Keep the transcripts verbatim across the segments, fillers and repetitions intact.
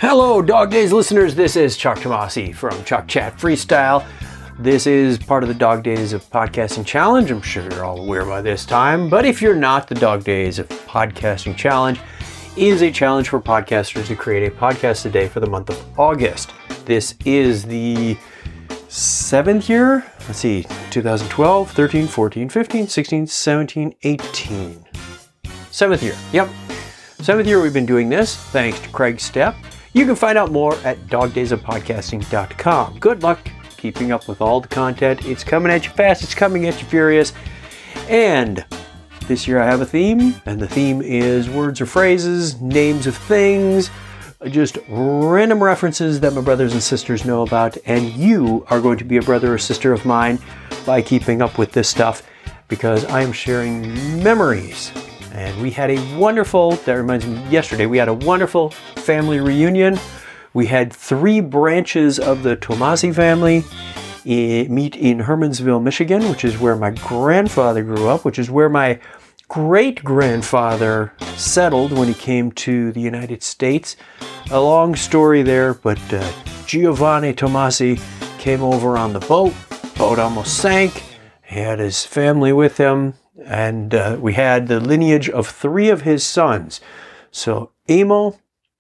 Hello, Dog Days listeners. This is Chuck Tomasi from Chuck Chat Freestyle. This is part of the Dog Days of Podcasting Challenge. I'm sure you're all aware by this time, but if you're not, the Dog Days of Podcasting Challenge is a challenge for podcasters to create a podcast a day for the month of August. This is the seventh year. Let's see, two thousand twelve, thirteen, fourteen, fifteen, sixteen, seventeen, eighteen. Seventh year. Yep. Seventh year we've been doing this, thanks to Craig Stepp. You can find out more at dog days of podcasting dot com. Good luck keeping up with all the content. It's coming at you fast, it's coming at you furious. And this year I have a theme, and the theme is words or phrases, names of things, just random references that my brothers and sisters know about, and you are going to be a brother or sister of mine by keeping up with this stuff, because I am sharing memories. And we had a wonderful, that reminds me, yesterday, we had a wonderful family reunion. We had three branches of the Tomasi family meet in Hermansville, Michigan, which is where my grandfather grew up, which is where my great-grandfather settled when he came to the United States. A long story there, but uh, Giovanni Tomasi came over on the boat. Boat almost sank. He had his family with him. And uh, we had the lineage of three of his sons. So Emil,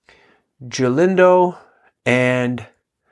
Gelindo, and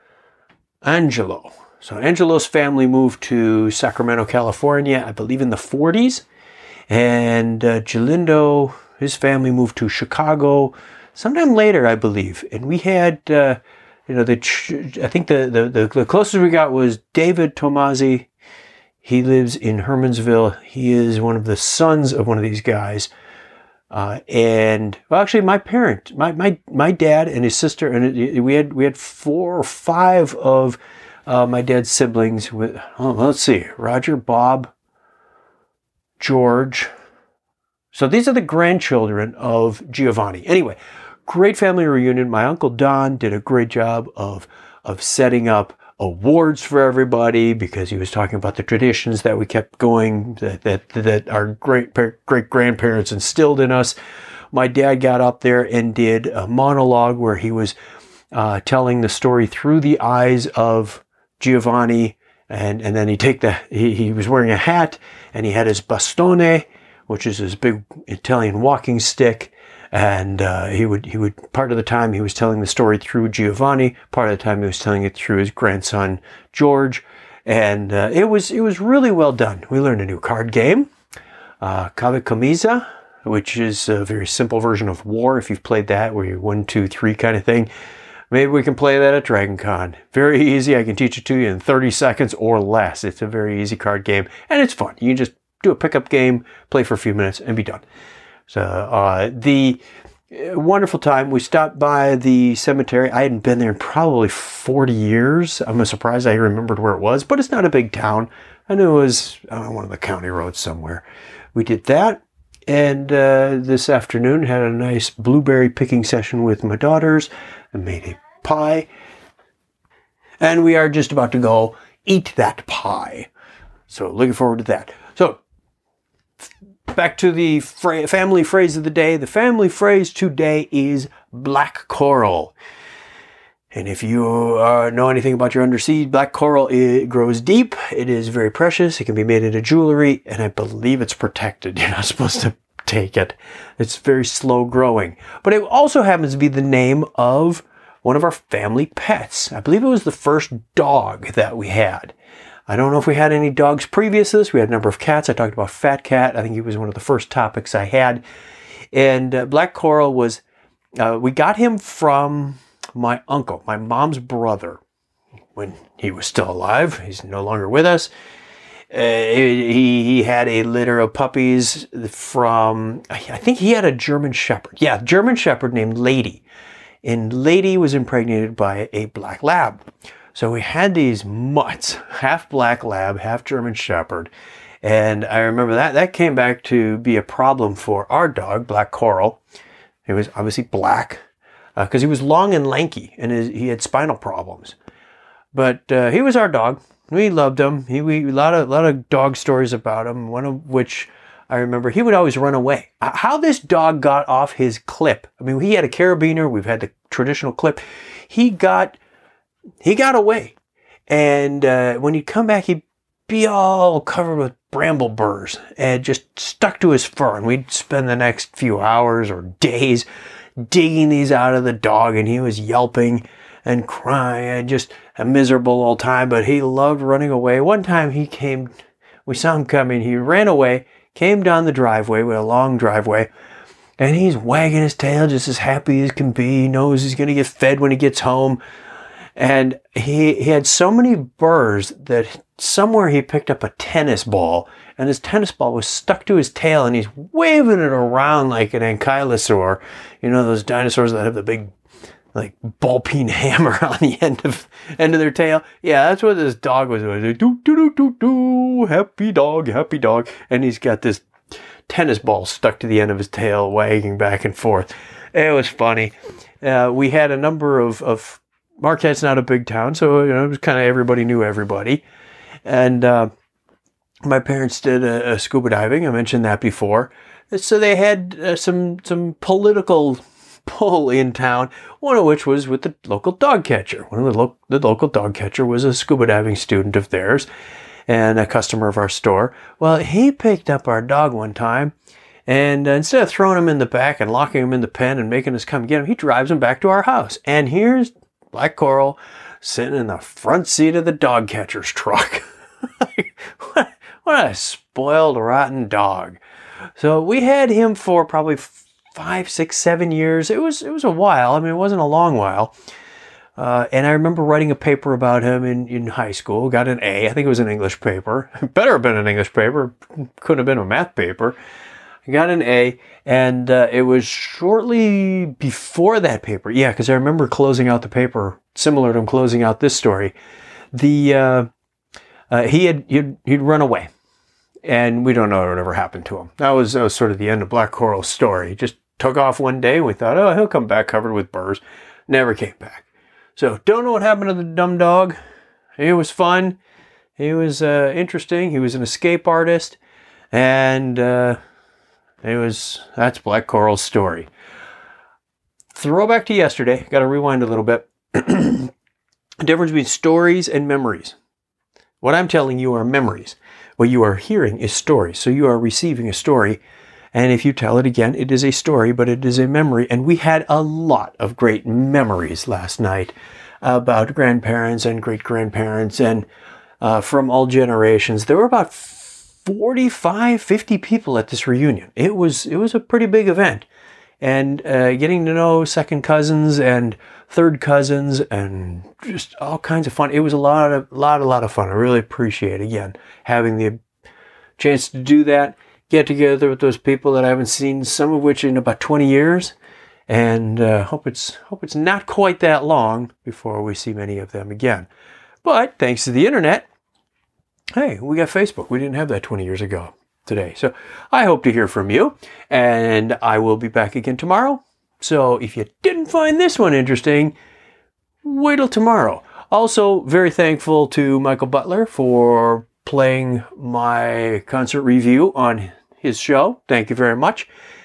Angelo. So Angelo's family moved to Sacramento, California, I believe in the forties. And uh, Gelindo, his family moved to Chicago sometime later, I believe. And we had, uh, you know, the I think the, the, the, the closest we got was David Tomasi. He lives in Hermansville. He is one of the sons of one of these guys. Uh, and well, actually, my parent, my my my dad and his sister, and it, we had we had four or five of uh, my dad's siblings. With oh, let's see, Roger, Bob, George. So these are the grandchildren of Giovanni. Anyway, great family reunion. My uncle Don did a great job of of setting up awards for everybody, because he was talking about the traditions that we kept going, that that, that our great great grandparents instilled in us. My dad got up there and did a monologue where he was uh, telling the story through the eyes of Giovanni, and and then he take the he, he was wearing a hat, and he had his bastone, which is his big Italian walking stick. And uh, he would, he would, part of the time he was telling the story through Giovanni, part of the time he was telling it through his grandson, George. And uh, it was, it was really well done. We learned a new card game, uh, Cave Camisa, which is a very simple version of War. If you've played that, where you're one, two, three kind of thing. Maybe we can play that at Dragon Con. Very easy. I can teach it to you in thirty seconds or less. It's a very easy card game, and it's fun. You can just do a pickup game, play for a few minutes, and be done. So uh, the wonderful time. We stopped by the cemetery. I hadn't been there in probably forty years. I'm surprised I remembered where it was, but it's not a big town. I knew it was on one of the county roads somewhere. We did that, and uh, this afternoon had a nice blueberry picking session with my daughters and made a pie. And we are just about to go eat that pie. So looking forward to that. So back to the fra- family phrase of the day. The family phrase today is black coral. And if you uh, know anything about your undersea, black coral, it grows deep. It is very precious. It can be made into jewelry, and I believe it's protected. You're not supposed to take it. It's very slow growing. But it also happens to be the name of one of our family pets. I believe it was the first dog that we had. I don't know if we had any dogs previous to this. We had a number of cats. I talked about Fat Cat. I think he was one of the first topics I had. And uh, Black Coral was, uh, we got him from my uncle, my mom's brother, when he was still alive. He's no longer with us. Uh, he, he had a litter of puppies from, I think he had a German Shepherd. Yeah, German Shepherd named Lady. And Lady was impregnated by a black lab. So we had these mutts, half black lab, half German Shepherd. And I remember that, that came back to be a problem for our dog, Black Coral. He was obviously black because uh, he was long and lanky and his, he had spinal problems. But uh, he was our dog. We loved him. He, we, a lot of, lot of dog stories about him, one of which I remember he would always run away. How this dog got off his clip. I mean, he had a carabiner. We've had the traditional clip. He got, he got away. And uh, when he'd come back, he'd be all covered with bramble burrs and just stuck to his fur. And we'd spend the next few hours or days digging these out of the dog. And he was yelping and crying and just a miserable old time. But he loved running away. One time he came, we saw him coming. He ran away, came down the driveway with a long driveway. And he's wagging his tail just as happy as can be. He knows he's going to get fed when he gets home. And he, he had so many burrs that somewhere he picked up a tennis ball, and his tennis ball was stuck to his tail, and he's waving it around like an ankylosaur. You know, those dinosaurs that have the big, like, ball peen hammer on the end of end of their tail? Yeah, that's what this dog was doing. Do, do, do, do, do, happy dog, happy dog. And he's got this tennis ball stuck to the end of his tail, wagging back and forth. It was funny. Uh, we had a number of... of Marquette's not a big town, so you know, it was kind of everybody knew everybody. And uh, my parents did a, a scuba diving. I mentioned that before. So they had uh, some some political pull in town, one of which was with the local dog catcher. One of the, lo- the local dog catcher was a scuba diving student of theirs and a customer of our store. Well, he picked up our dog one time, and uh, instead of throwing him in the back and locking him in the pen and making us come get him, he drives him back to our house. And here's Black Coral sitting in the front seat of the dog catcher's truck. what, what a spoiled, rotten dog. So we had him for probably five, six, seven years. It was it was a while. I mean, it wasn't a long while. Uh, and I remember writing a paper about him in, in high school. Got an A. I think it was an English paper. Better have been an English paper. Couldn't have been a math paper. I got an A, and uh, it was shortly before that paper. Yeah, because I remember closing out the paper, similar to him closing out this story. The uh, uh, he had he'd, he'd run away, and we don't know whatever happened to him. That was, that was sort of the end of Black Coral's story. He just took off one day, and we thought, oh, he'll come back covered with burrs. Never came back. So don't know what happened to the dumb dog. It was fun. He was uh, interesting. He was an escape artist, and. Uh, It was, that's Black Coral's story. Throwback to yesterday. Got to rewind a little bit. The difference between stories and memories. What I'm telling you are memories. What you are hearing is stories. So you are receiving a story. And if you tell it again, it is a story, but it is a memory. And we had a lot of great memories last night about grandparents and great-grandparents and uh, from all generations. There were about forty-five, fifty people at this reunion. It was it was a pretty big event. And uh, getting to know second cousins and third cousins and just all kinds of fun. It was a lot of lot, a lot of fun. I really appreciate, again, having the chance to do that, get together with those people that I haven't seen, some of which in about twenty years. And uh, hope it's hope it's not quite that long before we see many of them again. But thanks to the internet, hey, we got Facebook. We didn't have that twenty years ago today. So I hope to hear from you, and I will be back again tomorrow. So if you didn't find this one interesting, wait till tomorrow. Also, very thankful to Michael Butler for playing my concert review on his show. Thank you very much.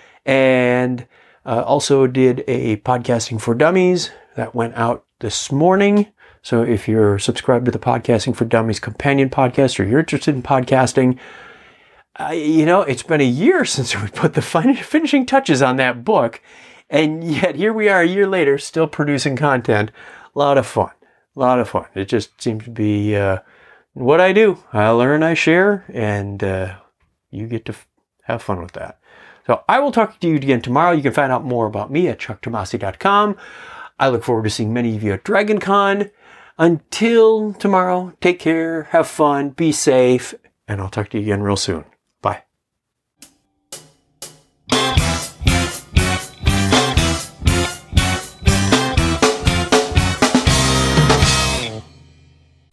And uh, also did a Podcasting for Dummies that went out this morning. So if you're subscribed to the Podcasting for Dummies companion podcast, or you're interested in podcasting, uh, you know, it's been a year since we put the fin- finishing touches on that book. And yet here we are a year later, still producing content. A lot of fun. A lot of fun. It just seems to be uh, what I do. I learn, I share, and uh, you get to f- have fun with that. So I will talk to you again tomorrow. You can find out more about me at chuck tomasi dot com. I look forward to seeing many of you at DragonCon. Until tomorrow, take care, have fun, be safe, and I'll talk to you again real soon.